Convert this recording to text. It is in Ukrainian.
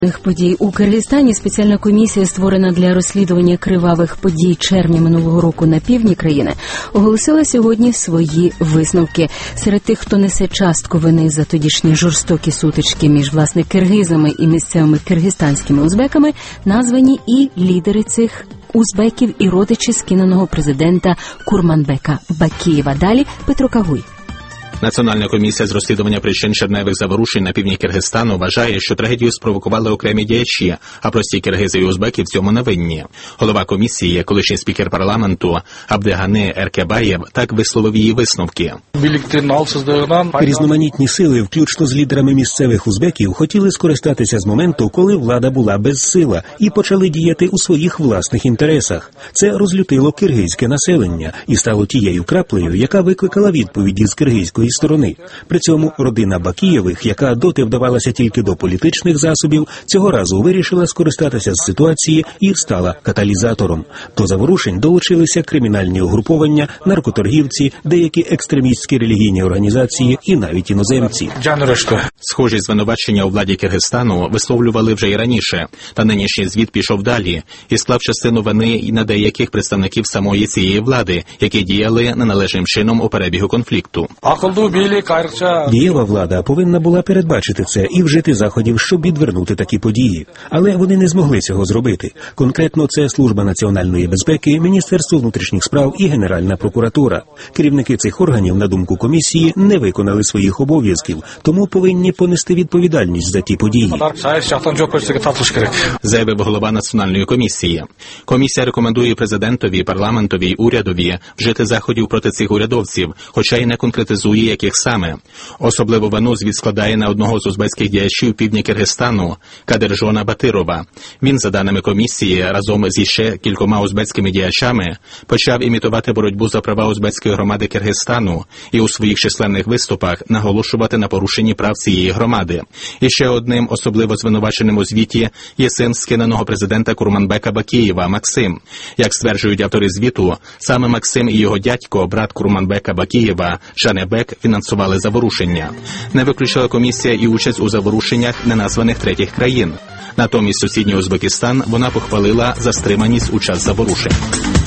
Подій у Киргизстані спеціальна комісія, створена для розслідування кривавих подій червня минулого року на півдні країни, оголосила сьогодні свої висновки. Серед тих, хто несе частку вини за тодішні жорстокі сутички між, власне, киргизами і місцевими киргизстанськими узбеками, названі і лідери цих узбеків, і родичі скиненого президента Курманбека Бакієва. Далі Петро Кагуй. Національна комісія з розслідування причин червневих заворушень на півдні Киргизстану вважає, що трагедію спровокували окремі діячі, а прості киргизи і узбеки в цьому не винні. Голова комісії, колишній спікер парламенту Абдигани Еркебаєв, так висловив її висновки. Різноманітні сили, включно з лідерами місцевих узбеків, хотіли скористатися з моменту, коли влада була безсила, і почали діяти у своїх власних інтересах. Це розлютило киргизьке населення і стало тією краплею, яка викликала відповіді з киргизької сторони. При цьому родина Бакієвих, яка доти вдавалася тільки до політичних засобів, цього разу вирішила скористатися з ситуації і стала каталізатором. До заворушень долучилися кримінальні угруповання, наркоторгівці, деякі екстремістські релігійні організації і навіть іноземці. Схожі звинувачення у владі Киргизстану висловлювали вже і раніше, та нинішній звіт пішов далі і склав частину вини і на деяких представників самої цієї влади, які діяли неналежним чином у перебігу конфлікту. Дієва влада повинна була передбачити це і вжити заходів, щоб відвернути такі події. Але вони не змогли цього зробити. Конкретно це Служба національної безпеки, Міністерство внутрішніх справ і Генеральна прокуратура. Керівники цих органів, на думку комісії, не виконали своїх обов'язків, тому повинні понести відповідальність за ті події. Заявив голова Національної комісії. Комісія рекомендує президентові, парламентові й урядові вжити заходів проти цих урядовців, хоча й не конкретизує, яких саме. Особливу вину звіт складає на одного з узбекських діячів півдня Киргизстану – Кадержона Батирова. Він, за даними комісії, разом зі ще кількома узбекськими діячами почав імітувати боротьбу за права узбекської громади Киргизстану і у своїх численних виступах наголошувати на порушенні прав цієї громади. І ще одним особливо звинуваченим у звіті є син скиненого президента Курманбека Бакієва Максим. Як стверджують автори звіту, саме Максим і його дядько, брат Курманбека Бакієва, Жанебек, фінансували заворушення. Не виключила комісія і участь у заворушеннях неназваних третіх країн. Натомість сусідній Узбекистан вона похвалила за стриманість у час заворушень.